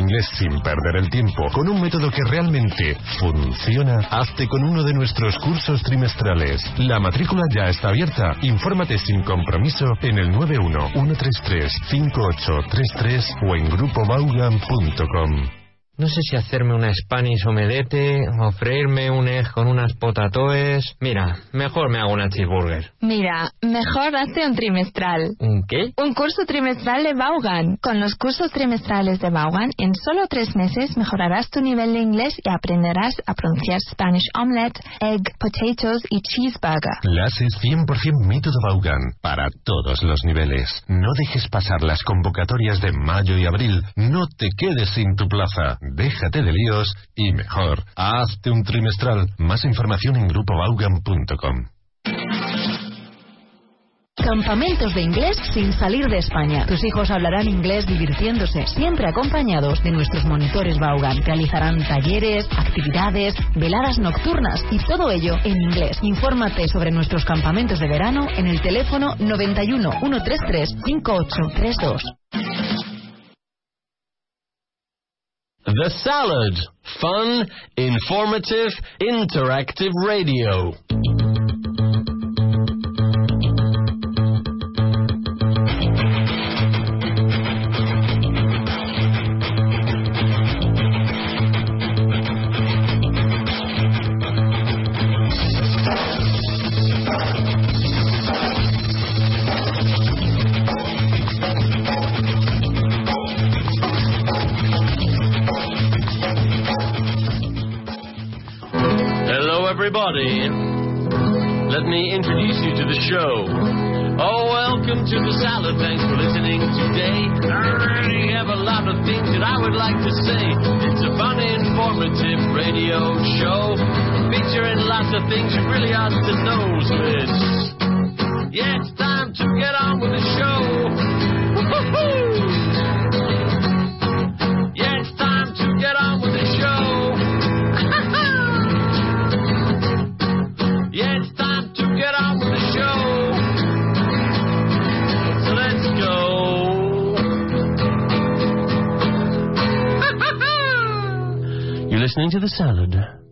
inglés sin perder el tiempo, con un método que realmente funciona, hazte con uno de nuestros cursos trimestrales. La matrícula ya está abierta. Infórmate sin compromiso en el 91-133-5833 o en grupobaugan.com. No sé si hacerme una Spanish omelette o freírme un egg con unas potatoes. Mira, mejor me hago una cheeseburger. Mira, mejor hazte un trimestral. ¿Un qué? Un curso trimestral de Vaughan. Con los cursos trimestrales de Vaughan, en solo 3 meses mejorarás tu nivel de inglés y aprenderás a pronunciar Spanish omelette, egg, potatoes y cheeseburger. Clases 100% método Vaughan para todos los niveles. No dejes pasar las convocatorias de mayo y abril. No te quedes sin tu plaza. Déjate de líos y mejor, hazte un trimestral. Más información en grupobaugan.com. Campamentos de inglés sin salir de España. Tus hijos hablarán inglés divirtiéndose, siempre acompañados de nuestros monitores Vaughan. Realizarán talleres, actividades, veladas nocturnas y todo ello en inglés. Infórmate sobre nuestros campamentos de verano en el teléfono 91 133 5832. The Salad. Fun, informative, interactive radio. Everybody, let me introduce you to the show. Oh, welcome to the Salad. Thanks for listening today. I already have a lot of things that I would like to say. It's a fun, informative radio show featuring lots of things you really ought to know. So yeah, it's time to get on with the show. Woo-hoo-hoo! Yeah, it's time to get on with the show. Yeah, it's time to get on with the show. So let's go. You're listening to The Salad.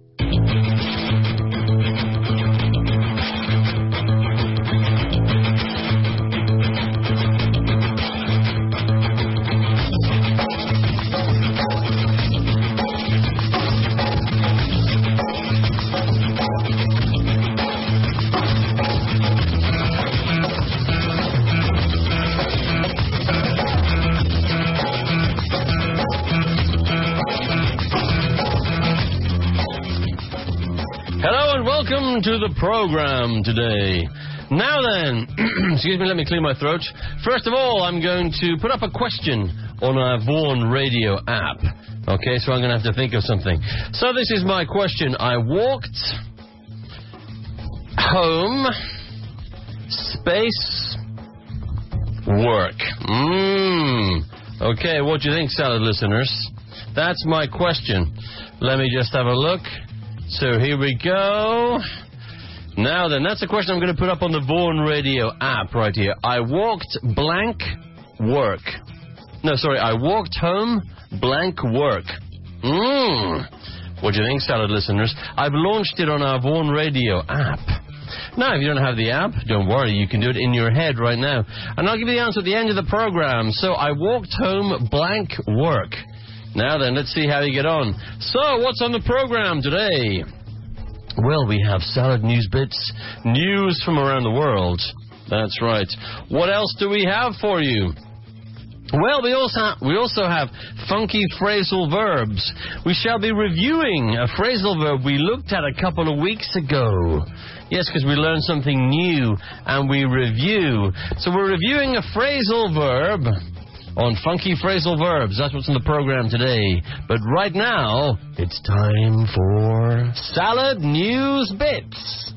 Welcome to the program today. Now then, excuse me, let me clear my throat. First of all, I'm going to put up a question on our Vaughan Radio app. Okay, so I'm going to have to think of something. So this is my question. I walked home, space, work. Okay, what do you think, Salad listeners? That's my question. Let me just have a look. So here we go. Now then, that's a question I'm going to put up on the Vaughan Radio app right here. I walked blank work. No, sorry, I walked home blank work. What do you think, Salad listeners? I've launched it on our Vaughan Radio app. Now, if you don't have the app, don't worry, you can do it in your head right now. And I'll give you the answer at the end of the program. So I walked home blank work. Now then, let's see how you get on. So, what's on the program today? Well, we have Salad News Bits, news from around the world. That's right. What else do we have for you? Well, we also have funky phrasal verbs. We shall be reviewing a phrasal verb we looked at a couple of weeks ago. Yes, because we learned something new and we review. So we're reviewing a phrasal verb on funky phrasal verbs. That's what's in the program today. But right now, it's time for Salad News Bits.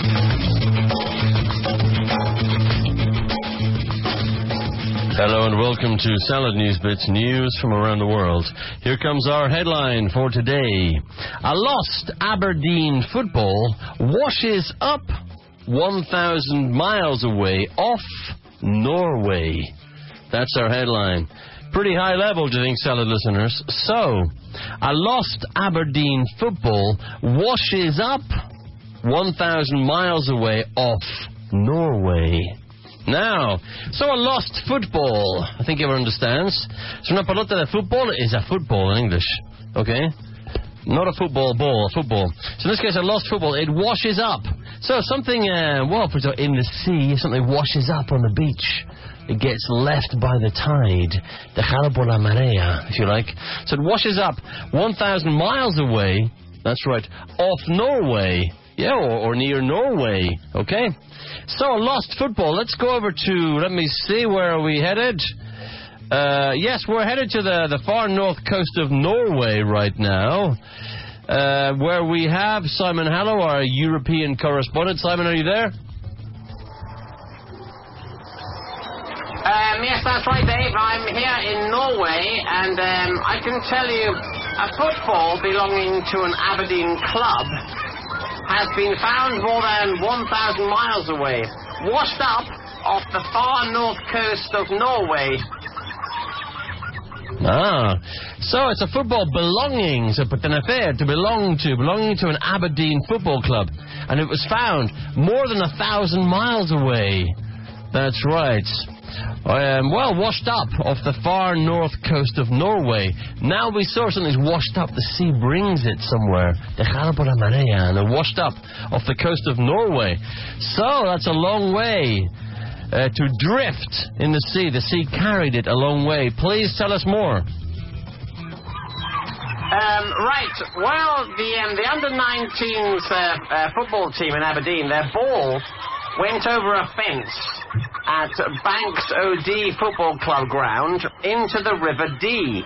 Hello and welcome to Salad News Bits, news from around the world. Here comes our headline for today. A lost Aberdeen football washes up 1,000 miles away off Norway. That's our headline. Pretty high level, do you think, Salad listeners? So, a lost Aberdeen football washes up 1,000 miles away off Norway. Now, so a lost football, I think everyone understands. So una pelota de fútbol is a football in English, okay? Not a football ball, a football. So in this case, a lost football, it washes up. So something, for example, in the sea, something washes up on the beach. It gets left by the tide, dejado por la marea, if you like. So it washes up 1,000 miles away, that's right, off Norway. Yeah, or near Norway, okay? So, a lost football. Let's go over to, let me see, where are we headed? Yes, we're headed to the far north coast of Norway right now, where we have Simon Hallow, our European correspondent. Simon, are you there? Yes, that's right, Dave. I'm here in Norway, and I can tell you a football belonging to an Aberdeen club has been found more than 1,000 miles away, washed up off the far north coast of Norway. Ah, so it's a football belonging to an Aberdeen football club, and it was found more than 1,000 miles away. That's right. Washed up off the far north coast of Norway. Now we saw something's washed up. The sea brings it somewhere. Dejado por la marea, and they're washed up off the coast of Norway. So that's a long way to drift in the sea. The sea carried it a long way. Please tell us more. Right. Well, the under-19s football team in Aberdeen, their ball went over a fence at Banks OD Football Club ground into the River Dee.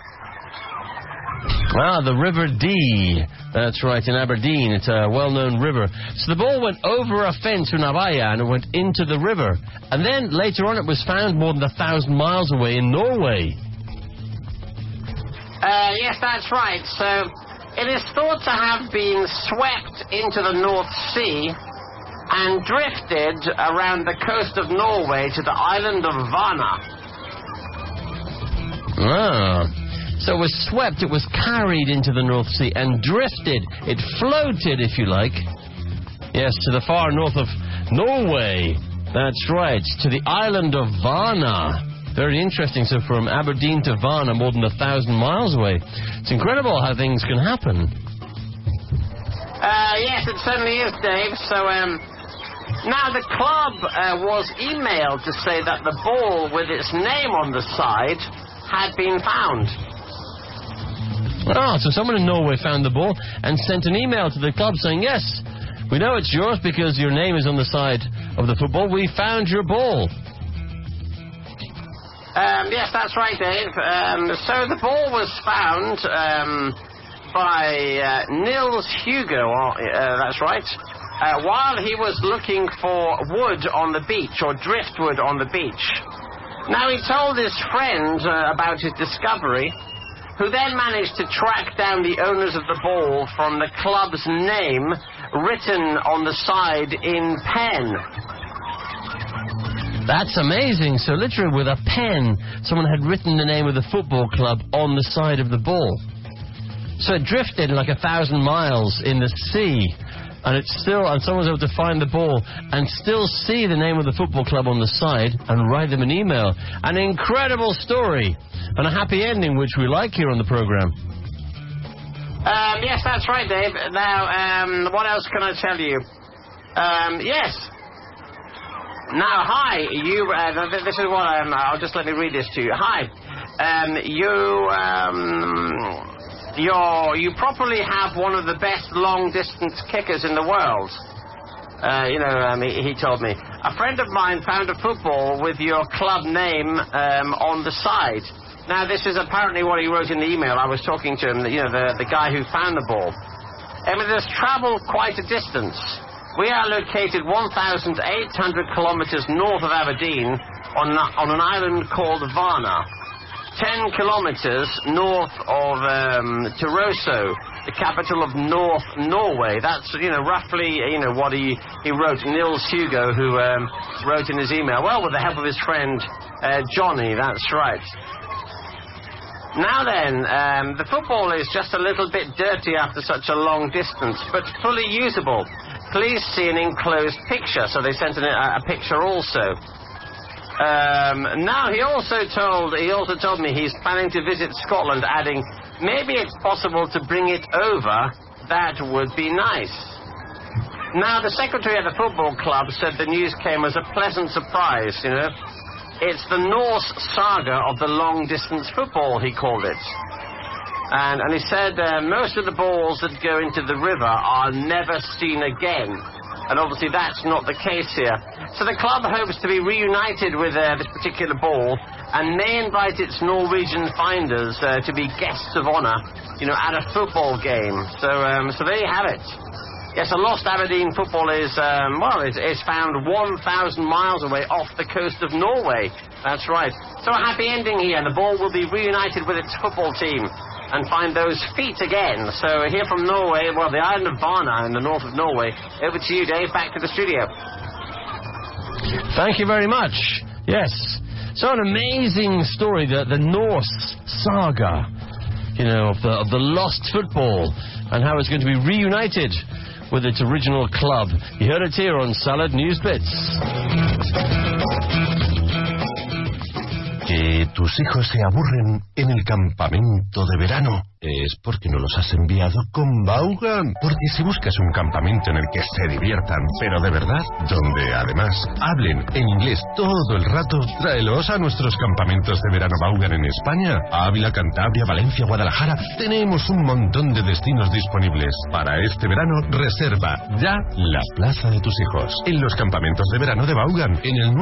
Ah, the River Dee. That's right, in Aberdeen. It's a well-known river. So the ball went over a fence, una valla, and it went into the river. And then later on it was found more than 1,000 miles away in Norway. Yes, that's right. So it is thought to have been swept into the North Sea and drifted around the coast of Norway to the island of Vana. Ah, so it was swept, it was carried into the North Sea and drifted. It floated, if you like. Yes, to the far north of Norway. That's right, to the island of Vana. Very interesting. So from Aberdeen to Vana, more than 1,000 miles away. It's incredible how things can happen. Yes, it certainly is, Dave. So, now, the club was emailed to say that the ball with its name on the side had been found. Oh, so someone in Norway found the ball and sent an email to the club saying, yes, we know it's yours because your name is on the side of the football. We found your ball. Yes, that's right, Dave. So the ball was found by Nils Hugo, that's right, while he was looking for wood on the beach, or driftwood on the beach. Now, he told his friend about his discovery, who then managed to track down the owners of the ball from the club's name written on the side in pen. That's amazing. So literally with a pen, someone had written the name of the football club on the side of the ball. So it drifted like 1,000 miles in the sea, and someone was able to find the ball and still see the name of the football club on the side and write them an email. An incredible story and a happy ending, which we like here on the program. Yes, that's right, Dave. Now, what else can I tell you? Yes. Now, hi, you, this is what I'll just let me read this to you. Hi, you probably have one of the best long-distance kickers in the world. He told me. A friend of mine found a football with your club name on the side. Now, this is apparently what he wrote in the email. I was talking to him, the guy who found the ball. It has travelled quite a distance. We are located 1,800 kilometres north of Aberdeen, on an island called Varna, 10 kilometers north of Tromsø, the capital of North Norway. That's, roughly, what he wrote. Nils Hugo, who wrote in his email, well, with the help of his friend Johnny, that's right. Now then, the football is just a little bit dirty after such a long distance, but fully usable. Please see an enclosed picture. So they sent in a picture also. Now he also told me he's planning to visit Scotland, adding, maybe it's possible to bring it over. That would be nice. Now the secretary of the football club said the news came as a pleasant surprise, It's the Norse saga of the long-distance football, he called it. And he said most of the balls that go into the river are never seen again. And obviously that's not the case here. So the club hopes to be reunited with this particular ball and may invite its Norwegian finders to be guests of honour, at a football game. So there you have it. Yes, a lost Aberdeen football is found 1,000 miles away off the coast of Norway. That's right. So a happy ending here. The ball will be reunited with its football team and find those feet again. So here from Norway, the island of Varna in the north of Norway. Over to you, Dave. Back to the studio. Thank you very much. Yes. So an amazing story, the Norse saga, of the lost football and how it's going to be reunited with its original club. You heard it here on Salad News Bits. ¿Que tus hijos se aburren en el campamento de verano? Es porque no los has enviado con Vaughan. Porque si buscas un campamento en el que se diviertan, pero de verdad, donde además hablen en inglés todo el rato, tráelos a nuestros campamentos de verano Vaughan en España. Ávila, Cantabria, Valencia, Guadalajara. Tenemos un montón de destinos disponibles. Para este verano, reserva ya la plaza de tus hijos. En los campamentos de verano de Vaughan, en el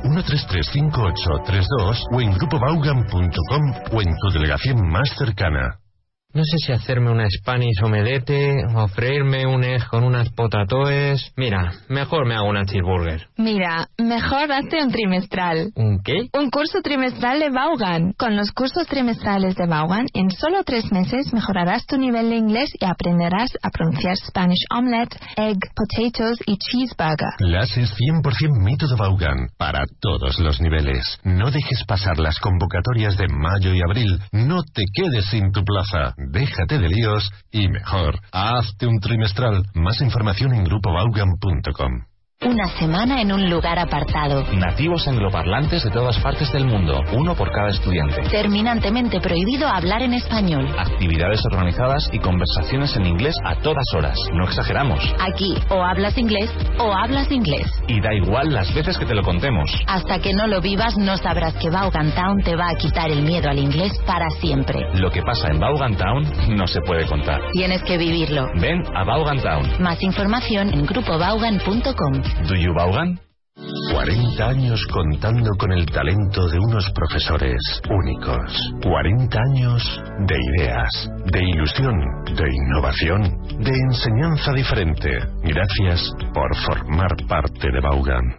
91-133-5832 o en grupovaughan.com o en tu delegación más cercana. No sé si hacerme una Spanish omelette o freírme un egg con unas potatoes. Mira, mejor me hago una cheeseburger. Mira, mejor hazte un trimestral. ¿Un qué? Un curso trimestral de Vaughan. Con los cursos trimestrales de Vaughan, en solo 3 meses mejorarás tu nivel de inglés y aprenderás a pronunciar Spanish omelette, egg, potatoes y cheeseburger. Clases 100% método Vaughan para todos los niveles. No dejes pasar las convocatorias de mayo y abril. No te quedes sin tu plaza. Déjate de líos y mejor, hazte un trimestral. Más información en grupovaughan.com. Una semana en un lugar apartado. Nativos angloparlantes de todas partes del mundo, uno por cada estudiante. Terminantemente prohibido hablar en español. Actividades organizadas y conversaciones en inglés a todas horas. No exageramos. Aquí o hablas inglés o hablas inglés. Y da igual las veces que te lo contemos. Hasta que no lo vivas no sabrás que Vaughan Town te va a quitar el miedo al inglés para siempre. Lo que pasa en Vaughan Town no se puede contar. Tienes que vivirlo. Ven a Vaughan Town. Más información en grupovaughan.com. ¿Do you Vaughan? 40 años contando con el talento de unos profesores únicos. 40 años de ideas, de ilusión, de innovación, de enseñanza diferente. Gracias por formar parte de Vaughan.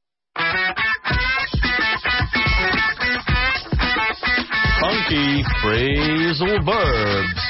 Funky phrasal verbs.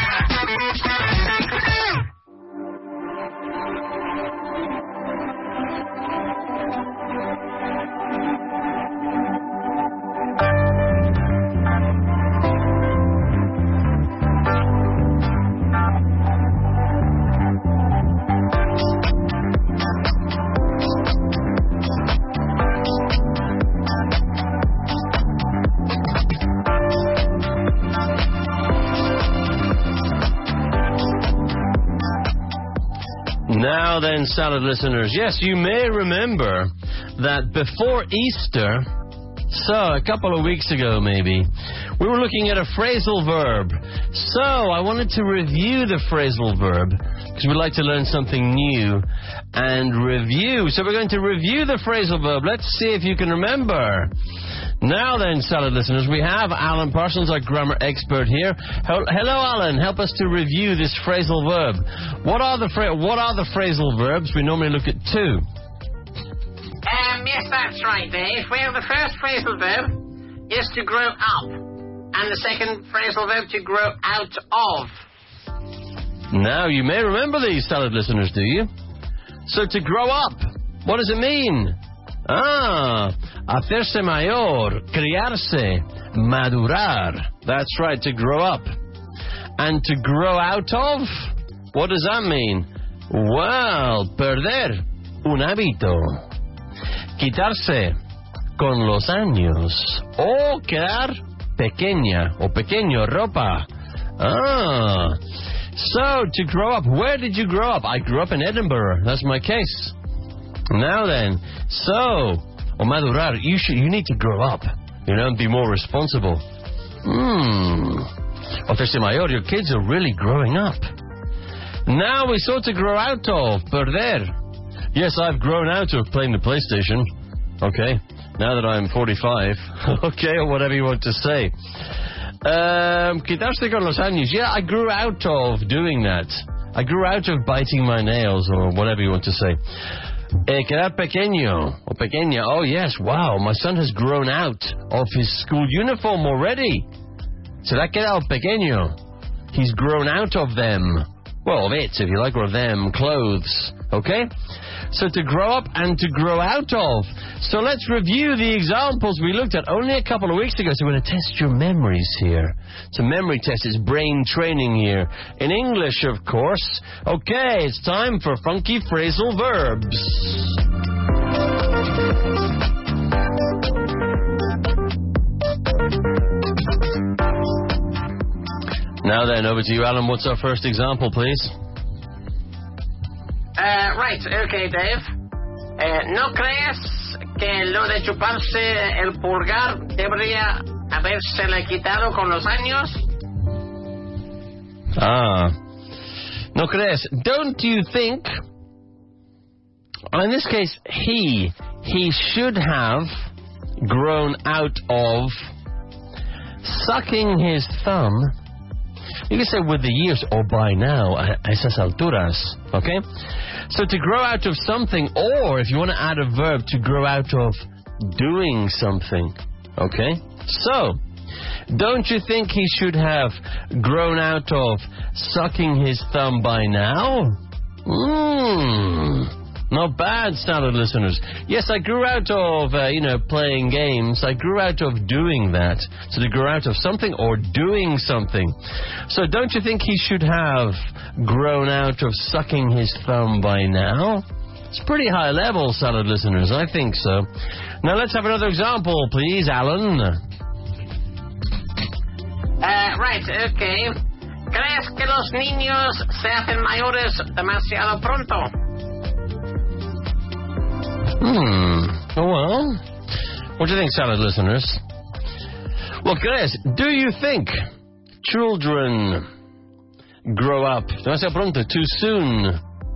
Now then, Salad listeners, yes, you may remember that before Easter, so a couple of weeks ago maybe, we were looking at a phrasal verb. So I wanted to review the phrasal verb because we'd like to learn something new and review. So we're going to review the phrasal verb. Let's see if you can remember. Now then, Salad listeners, we have Alan Parsons, our grammar expert here. Hello, Alan. Help us to review this phrasal verb. What are the phrasal verbs? We normally look at 2. Yes, Yes, that's right, Dave. Well, the first phrasal verb is to grow up, and the second phrasal verb to grow out of. Now, you may remember these, salad listeners, do you? So, to grow up, what does it mean? Hacerse mayor, criarse, madurar. That's right, to grow up. And to grow out of, what does that mean? Well, perder un hábito. Quitarse con los años. O quedar pequeña o pequeño, ropa. So, to grow up. Where did you grow up? I grew up in Edinburgh. That's my case. Now then, so, o madurar, you need to grow up, and be more responsible. Hacerse mayor, your kids are really growing up. Now we saw to grow out of, perder. Yes, I've grown out of playing the PlayStation. Okay, now that I'm 45. Okay, or whatever you want to say. Quitarse con los años. Yeah, I grew out of doing that. I grew out of biting my nails, or whatever you want to say. Quedar pequeño, o pequeña. Oh, yes, wow, my son has grown out of his school uniform already. Se le ha quedado pequeño. He's grown out of them. Well, of it, if you like, or them, clothes. Okay? So to grow up and to grow out of. So let's review the examples we looked at only a couple of weeks ago. So we're going to test your memories here. It's a memory test. It's brain training here. In English, of course. Okay, it's time for funky phrasal verbs. Now then, over to you, Alan. What's our first example, please? Right, okay, Dave. ¿No crees que lo de chuparse el pulgar debería habérsele quitado con los años? ¿No crees? Don't you think... In this case, he should have grown out of sucking his thumb. You can say with the years, or by now, a esas alturas, okay? So to grow out of something, or if you want to add a verb, to grow out of doing something, okay? So, don't you think he should have grown out of sucking his thumb by now? Not bad, standard listeners. Yes, I grew out of, playing games. I grew out of doing that. So to grow out of something or doing something. So don't you think he should have grown out of sucking his thumb by now? It's pretty high level, standard listeners. I think so. Now let's have another example, please, Alan. Right, okay. ¿Crees que los niños se hacen mayores demasiado pronto? Well, what do you think, salad listeners? Well, guys, do you think children grow up demasiado pronto, too soon?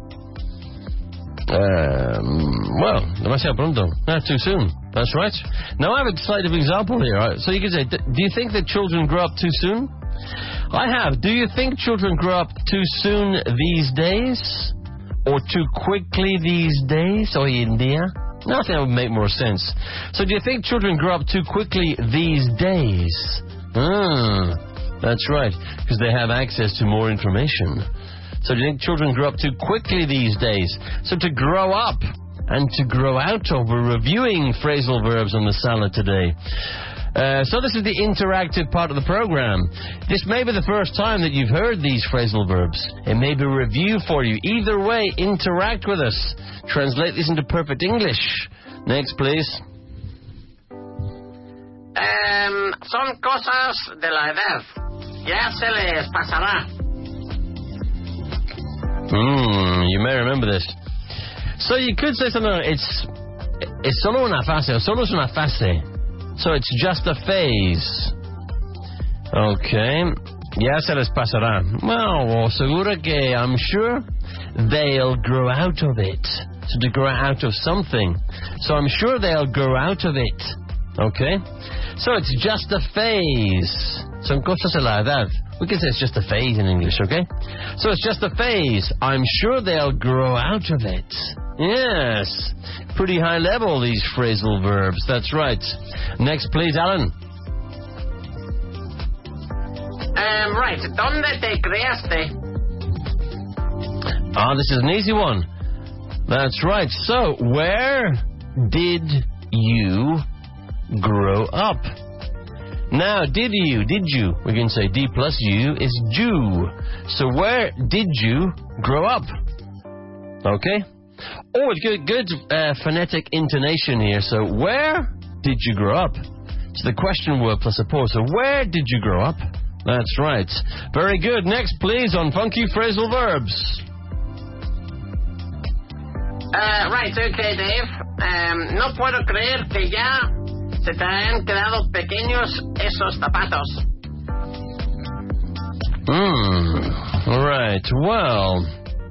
Demasiado pronto, not too soon. That's right. Now, I have a slight example here. So you can say, do you think that children grow up too soon? I have. Do you think children grow up too soon these days? Or too quickly these days? Hoy en día? No, I think that would make more sense. So do you think children grow up too quickly these days? That's right, because they have access to more information. So do you think children grow up too quickly these days? So to grow up and to grow out of, we're reviewing phrasal verbs on the salad today. So this is the interactive part of the program. This may be the first time that you've heard these phrasal verbs. It may be a review for you. Either way, interact with us. Translate this into perfect English. Next, please. Son cosas de la edad. Ya se les pasará. You may remember this. So you could say something like, it's solo una fase, o solo es una fase. So it's just a phase. Okay. Ya se les pasará. Well, seguro que I'm sure they'll grow out of it. So to grow out of something. So I'm sure they'll grow out of it. Okay? So it's just a phase. Son cosas de la edad. We can say it's just a phase in English, okay? So it's just a phase. I'm sure they'll grow out of it. Yes. Pretty high level, these phrasal verbs. That's right. Next, please, Alan. Right. ¿Dónde te criaste? This is an easy one. That's right. So, where did you grow up? Now, did you? We can say D plus U is Jew. So, where did you grow up? Okay? Oh, good phonetic intonation here. So, where did you grow up? So, the question word plus a pause. So, where did you grow up? That's right. Very good. Next, please, on funky phrasal verbs. Right, okay, Dave. No puedo creer que ya se te han quedado pequeños esos zapatos. Right. Well.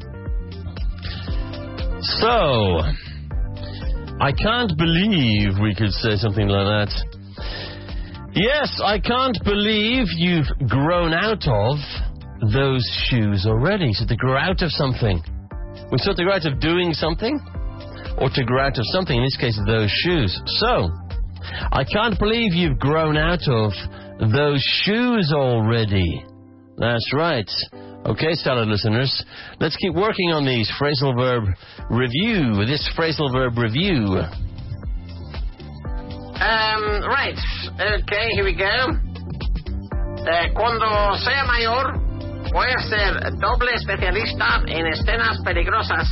So, I can't believe we could say something like that. Yes, I can't believe you've grown out of those shoes already. So to grow out of something. We said to grow out of doing something, or to grow out of something, in this case, those shoes. So, I can't believe you've grown out of those shoes already. That's right. Okay, salad listeners, let's keep working on these phrasal verb review. This phrasal verb review. Right. Okay, here we go. Cuando sea mayor, voy a ser doble especialista en escenas peligrosas.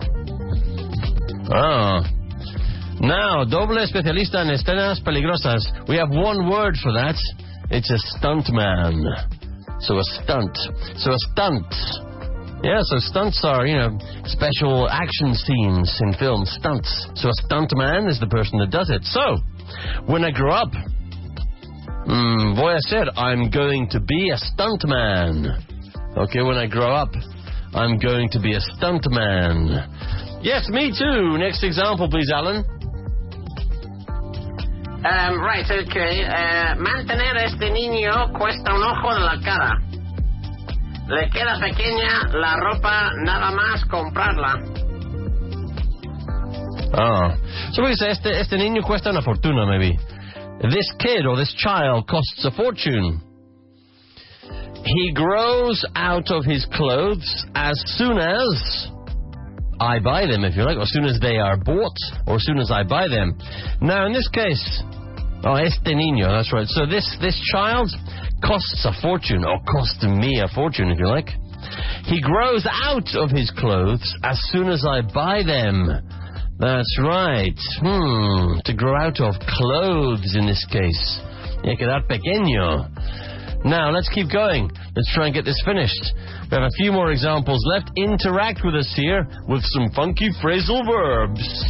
Now, doble especialista en escenas peligrosas. We have one word for that. It's a stuntman. So a stunt. Yeah, so stunts are, special action scenes in films. Stunts. So a stuntman is the person that does it. So, when I grow up, voy a ser, I'm going to be a stuntman. Okay, when I grow up, I'm going to be a stuntman. Yes, me too. Next example, please, Alan. Right, okay. Mantener a este niño cuesta un ojo de la cara. Le queda pequeña la ropa, nada más comprarla. So we say, este niño cuesta una fortuna, maybe. This kid or this child costs a fortune. He grows out of his clothes as soon as I buy them, if you like, or as soon as they are bought, or as soon as I buy them. Now, in this case, este niño, that's right. So this child costs a fortune, or cost me a fortune, if you like. He grows out of his clothes as soon as I buy them. That's right. To grow out of clothes in this case. Quedar pequeño. Now, let's keep going. Let's try and get this finished. We have a few more examples left. Interact with us here with some funky phrasal verbs.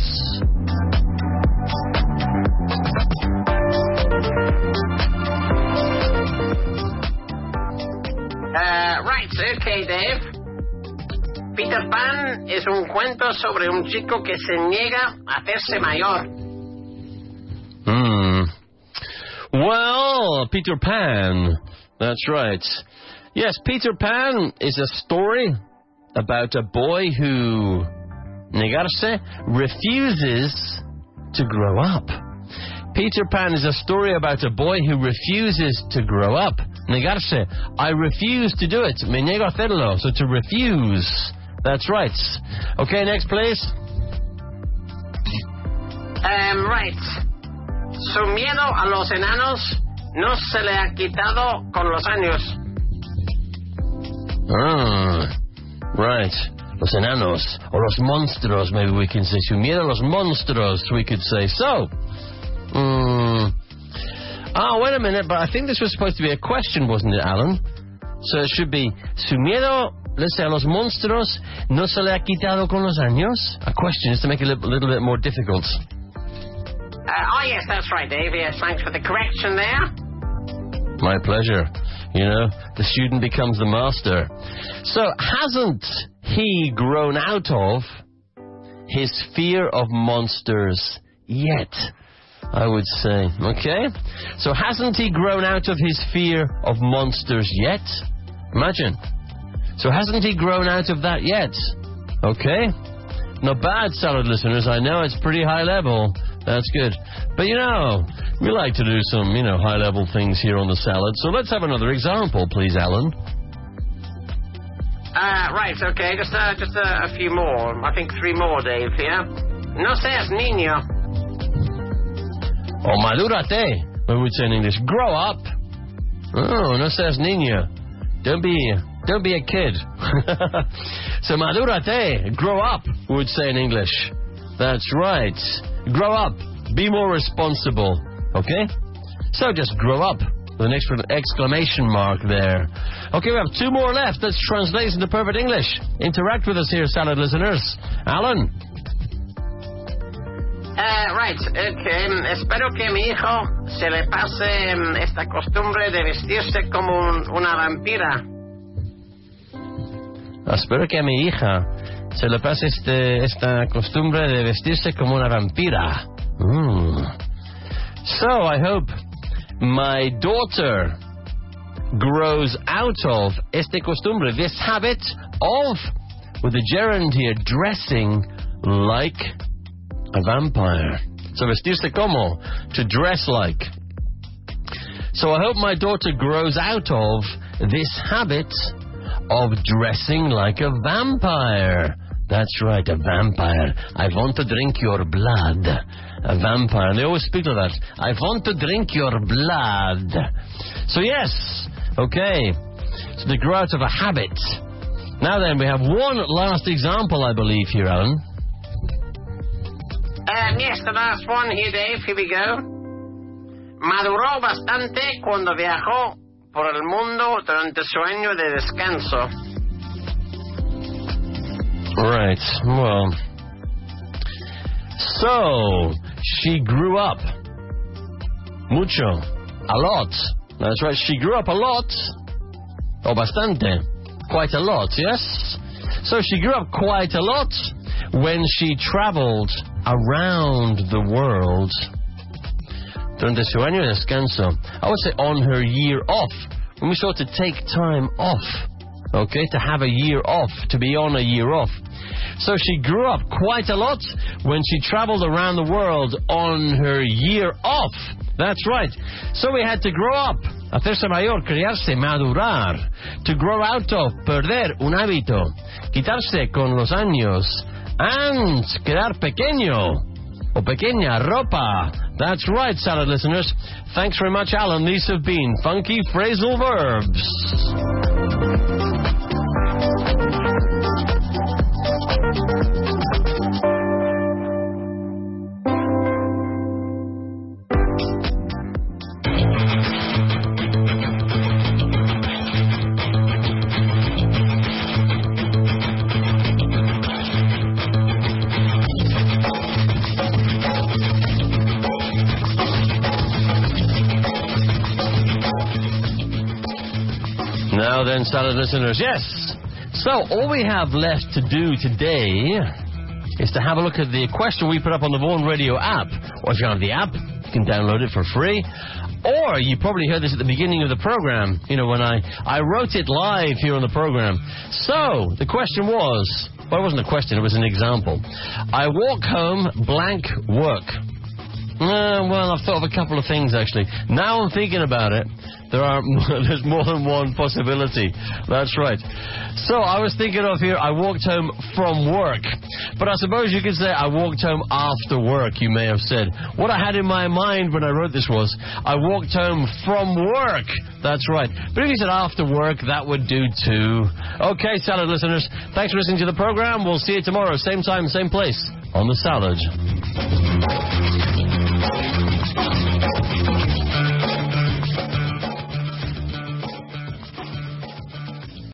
Right, okay, Dave. Peter Pan es un cuento sobre un chico que se niega a hacerse mayor. Well, Peter Pan. That's right. Yes, Peter Pan is a story about a boy who, negarse, refuses to grow up. Peter Pan is a story about a boy who refuses to grow up. Negarse, I refuse to do it. Me niego a hacerlo. So to refuse. That's right. Okay, next, please. Right. Su miedo a los enanos no se le ha quitado con los años. Right. Los enanos. Or los monstruos, maybe we can say. Su miedo a los monstruos, we could say. So, wait a minute, but I think this was supposed to be a question, wasn't it, Alan? So it should be, su miedo, let's say, a los monstruos no se le ha quitado con los años? A question is to make it a little bit more difficult. Yes, that's right, Dave. Yes, thanks for the correction there. My pleasure. The student becomes the master. So, hasn't he grown out of his fear of monsters yet? I would say. Okay? So hasn't he grown out of his fear of monsters yet? Imagine. So hasn't he grown out of that yet? Okay? Not bad, salad listeners. I know it's pretty high level. That's good. But, we like to do some, high-level things here on the salad. So let's have another example, please, Alan. Right, okay. Just a few more. I think 3 more, Dave, here. No seas niño. Oh, madúrate, we would say in English. Grow up. Oh, no seas niño. Don't be a kid. So madúrate, grow up, we would say in English. That's right. Grow up. Be more responsible. Okay? So just grow up. With an exclamation mark there. Okay, we have 2 more left. Let's translate into perfect English. Interact with us here, salad listeners. Alan? Right, okay. Espero que mi hijo se le pase esta costumbre de vestirse como una vampira. Espero que a mi hija se le pase esta costumbre de vestirse como una vampira. So, I hope my daughter grows out of este costumbre, this habit of, with the gerund here, dressing like a vampire. So, vestirse como, to dress like. So, I hope my daughter grows out of this habit of dressing like a vampire. That's right, a vampire. I want to drink your blood. A vampire. And they always speak of that. I want to drink your blood. So yes, okay. So they grow out of a habit. Now then, we have one last example, I believe, here, Alan. Yes, the last one here, Dave. Here we go. Maduró bastante cuando viajó por el mundo durante su año de descanso. Right, well, so she grew up mucho, a lot. That's right, she grew up a lot, o bastante, quite a lot, yes? So she grew up quite a lot when she traveled around the world durante su año de descanso. I would say on her year off, when we sort of take time off. Okay, to have a year off, to be on a year off. So she grew up quite a lot when she traveled around the world on her year off. That's right. So we had to grow up, hacerse mayor, criarse, madurar, to grow out of, perder un hábito, quitarse con los años, and quedar pequeño. O pequeña ropa. That's right, salad listeners. Thanks very much, Alan. These have been funky phrasal verbs. Now then, salad listeners, yes. So all we have left to do today is to have a look at the question we put up on the Vaughan Radio app. Or if you don't have the app, you can download it for free. Or you probably heard this at the beginning of the program, when I wrote it live here on the program. So the question was, well, it wasn't a question, it was an example. I walk home, blank work. Well, I've thought of a couple of things, actually. Now I'm thinking about it. There's more than one possibility. That's right. So I was thinking of here, I walked home from work. But I suppose you could say I walked home after work, you may have said. What I had in my mind when I wrote this was, I walked home from work. That's right. But if you said after work, that would do too. Okay, salad listeners, thanks for listening to the program. We'll see you tomorrow, same time, same place, on The Salad.